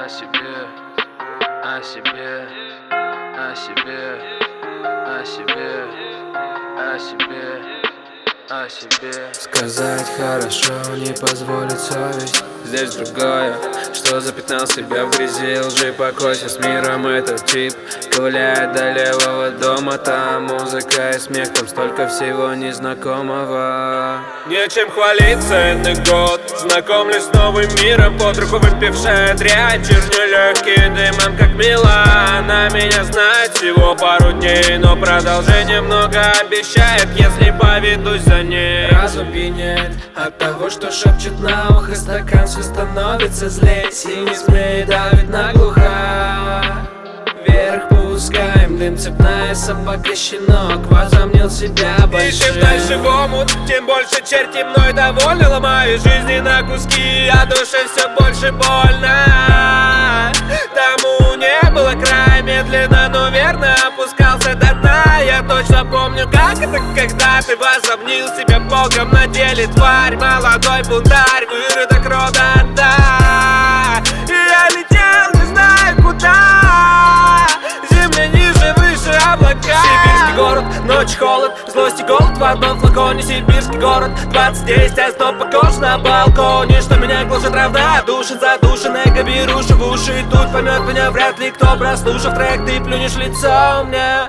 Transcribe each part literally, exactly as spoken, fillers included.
о себе, о себе, о себе, о себе, о себе, о себе. Сказать хорошо не позволит совесть. Здесь другое, что запятнал себя в грязи лжи. Покойся с миром, этот тип ковыляет до левого дома. Там музыка и смех, там столько всего незнакомого. Нечем хвалиться, ценный год. Знакомлюсь с новым миром, под руку выпившая дрянь. Черни легкие дымом, как мила. Она меня знает всего пару дней, но продолжение много обещает, если поведусь за ней. Разум пьянеет от того, что шепчет на ухо. Стакан все становится злее, синий спрей давит наглухо. Вверх пускаем дым, цепная собака, щенок возомнил себя большим. И чем дальше в омут, тем больше черти мной довольны. Ломаю жизни на куски, а душе все больше больно. Тому не было края, медленно, но верно опускался до дна. Я точно помню, как это, когда ты возомнил себя богом, на деле тварь, молодой бунтарь, выродок рода, да. И я летел, не знаю куда, земля ниже, выше облака. Сибирский город, ночь, холод, злость и голод в одном флаконе. Сибирский город, двадцать десять, а стоп похож на балконе. Что меня гложет равнодушен, задушен, эго беруши в уши. И тут поймет меня вряд ли кто, прослушав трек, ты плюнешь лицом мне.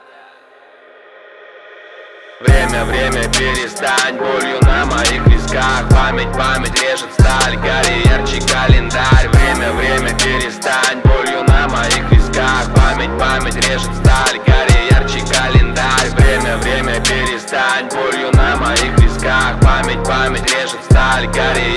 Время, время, перестань, болью на моих висках. Память, память режет сталь, гори ярче календарь. Время, время, перестань, болью на моих висках. Память, память режет сталь, гори ярче календарь. Время, время, перестань, болью на моих висках. Память, память режет сталь, гори